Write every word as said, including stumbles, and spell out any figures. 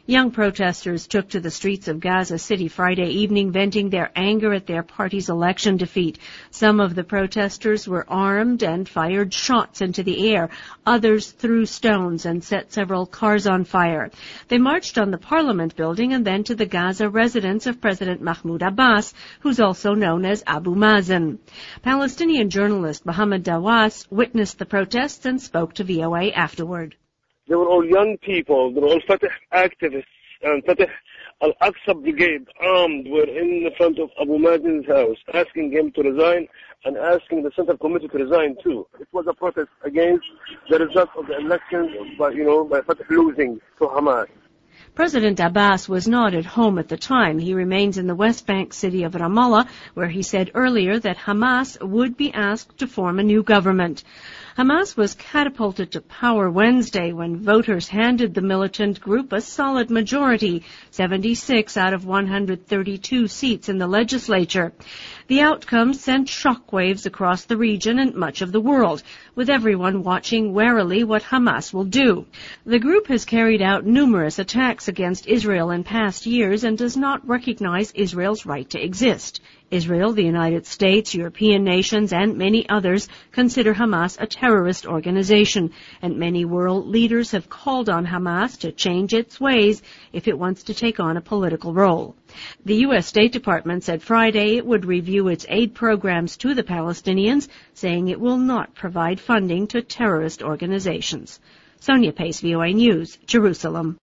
Young protesters took to the streets of Gaza City Friday evening, venting their anger at their party's election defeat. Some of the protesters were armed and fired shots into the air. Others threw stones and set several cars on fire. They marched on the Parliament building and then to the Gaza residence of President Mahmoud Abbas, who's also known as Abu Mazen. Palestinian journalist Mohammed Dawas witnessed the protests and spoke to V O A afterward. They were all young people. They were all Fatah activists. And Fatah Al-Aqsa Brigade, armed, were in the front of Abu Mazen's house, asking him to resign and asking the Central Committee to resign too. It was a protest against the result of the elections, by, you know, by Fatah losing to Hamas. President Abbas was not at home at the time. He remains in the West Bank city of Ramallah, where he said earlier that Hamas would be asked to form a new government. Hamas was catapulted to power Wednesday when voters handed the militant group a solid majority, seventy-six out of one hundred thirty-two seats in the legislature. The outcome sent shockwaves across the region and much of the world, with everyone watching warily what Hamas will do. The group has carried out numerous attacks against Israel in past years and does not recognize Israel's right to exist. Israel, the United States, European nations, and many others consider Hamas a terrorist organization, and many world leaders have called on Hamas to change its ways if it wants to take on a political role. The U S State Department said Friday it would review its aid programs to the Palestinians, saying it will not provide funding to terrorist organizations. Sonia Pace, V O A News, Jerusalem.